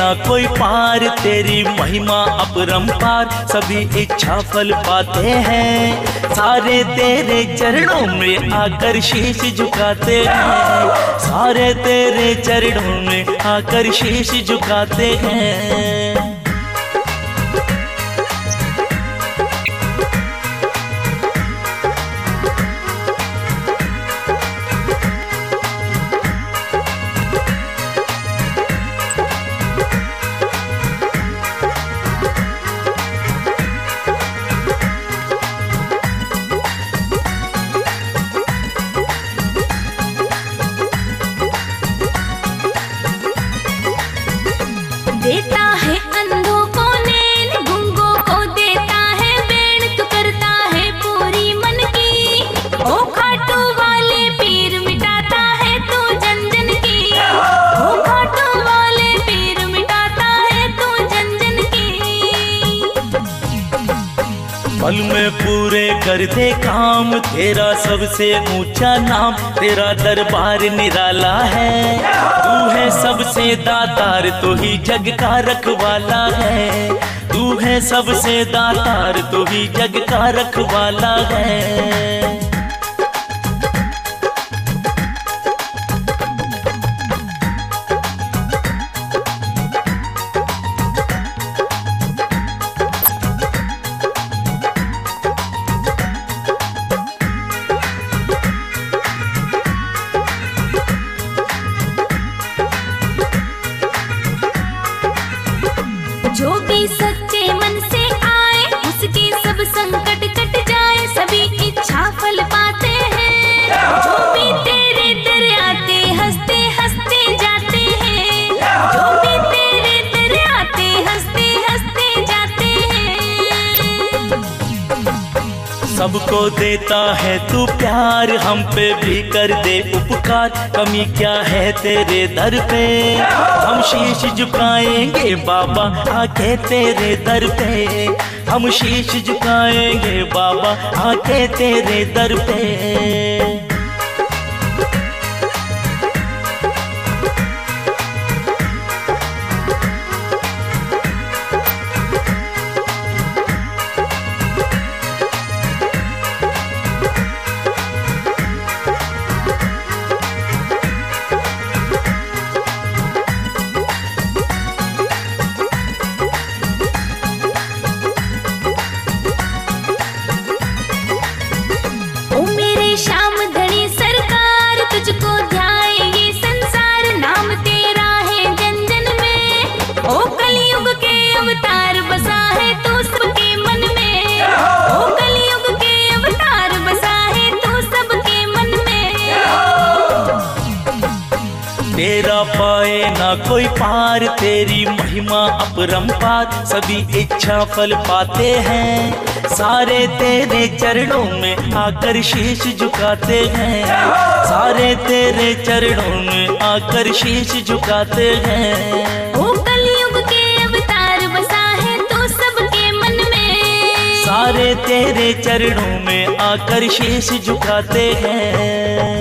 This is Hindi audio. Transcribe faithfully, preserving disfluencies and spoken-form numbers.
ना कोई पार, तेरी महिमा अपरंपार, सभी इच्छा फल पाते हैं। सारे तेरे चरणों में आकर शीश झुकाते हैं, सारे तेरे चरणों में आकर शीश झुकाते हैं। देता है अंधों को नैन, गूंगों को देता है बैन, तू करता है पूरी मन की। ओ खाटू वाले पीर मिटाता है तू जन जन की, ओ खाटू वाले पीर मिटाता है तू जन जन की। पल में पूरे कर दे काम, तेरा सबसे ऊंचा नाम, तेरा दरबार निराला है। तू है सबसे दातार, तो ही जग का रखवाला है। तू है सबसे दातार, तो ही जग का रखवाला है। जो भी सच्चे मन से आए, उसके सब संकट कट जाए, सभी इच्छा फल पाते हैं। जो भी तेरे दर आते हंसते हंसते जाते हैं, जो भी तेरे दर आते हंसते हंसते जाते हैं। सबको देता है तू प्यार, हम पे भी कर दे उपकार, कमी क्या है तेरे दर पे। हम शीश झुकाएंगे बाबा आके तेरे दर पे, हम शीश झुकाएंगे बाबा आके तेरे दर पे। श्याम धनी सरकार, तुझको ध्याए ये संसार, नाम तेरा है जन जन में। ओ कलयुग के अवतार बसा है तू सबके मन में, ओ कलयुग के अवतार बसा है तू सबके मन में। तेरा पाए ना कोई पार, तेरी महिमा अपरंपार, सभी इच्छा फल पाते हैं। सारे तेरे चरणों में आकर शीश झुकाते हैं, सारे तेरे चरणों में आकर शीश झुकाते हैं। ओ कलयुग के अवतार बसा है तू सबके मन में, सारे तेरे चरणों में आकर शीश झुकाते हैं।